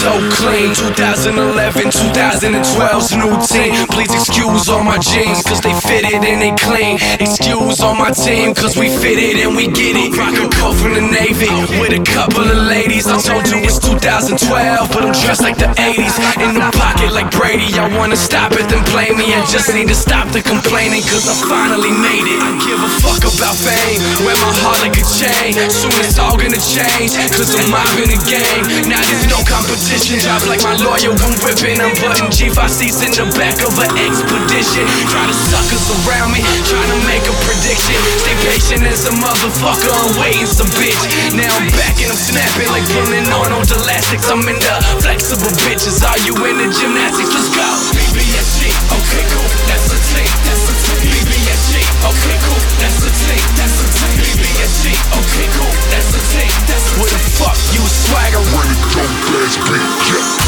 so clean. 2011, 2012's new team. Please excuse all my jeans, cause they fitted and they clean. Excuse all my team, cause we fitted and we get it. Rock a coat from the Navy with a couple of ladies. I told you it's 2012, but I'm dressed like the 80s. In the pocket like Brady, I wanna stop it, then play me. I just need to stop the complaining, cause I finally made it. I give a fuck about fame, wear my heart like a chain. Soon it's all gonna change, cause I'm mobbing the game. Now there's no competition, drop like my lawyer when whipping. I'm putting G5Cs in the back of an expedition. Try to suckers around me, trying to make a prediction. Stay patient as a motherfucker, I'm waiting some bitch. Now I'm back and I'm snapping like pulling on old elastics. I'm in the flexible bitches, are you in the gymnastics? Let's go. BBSG, okay cool, that's a tape, that's a tape. BBSG, okay cool, that's a tape, that's a tape. BBSG, okay cool, that's a tape, that's a tape. Where the fuck you swagger when it don't blast beat, yeah.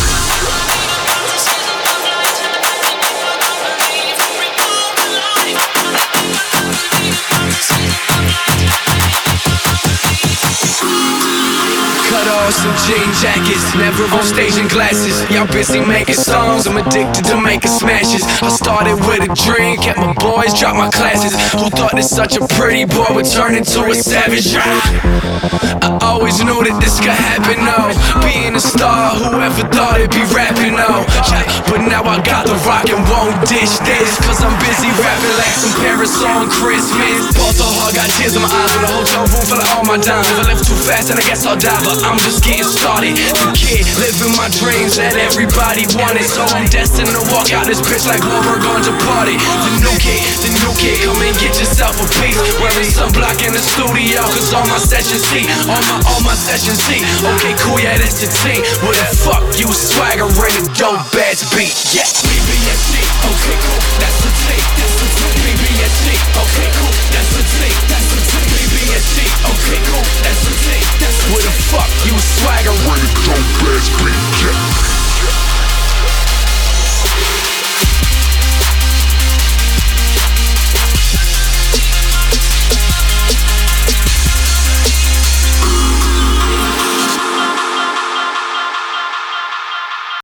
Some jean jackets, never on stage in glasses. Y'all busy making songs, I'm addicted to making smashes. I started with a dream, kept my boys, dropped my classes. Who thought that such a pretty boy would turn into a savage? I always knew that this could happen, no. Being a star, whoever thought it'd be rapping, no. But now I got the rock and won't dish this, cause I'm busy rapping like some Paris on Christmas. Ball so hard, got tears in my eyes, in a hotel room full of all my dimes. If I left too fast, then I guess I'll die, but I'm just getting started. The kid, living my dreams that everybody wanted. So I'm destined to walk out this bitch like Wahlberg on to party. The new kid, come and get yourself a piece. Wearing sunblock in the studio, cause all my sessions see. All my sessions see. Okay, cool, yeah, that's the team. Where the fuck you swagger in a dope ass beat, yeah. BBSG, okay, cool, that's the tape, that's the tape. BBSG, okay, cool.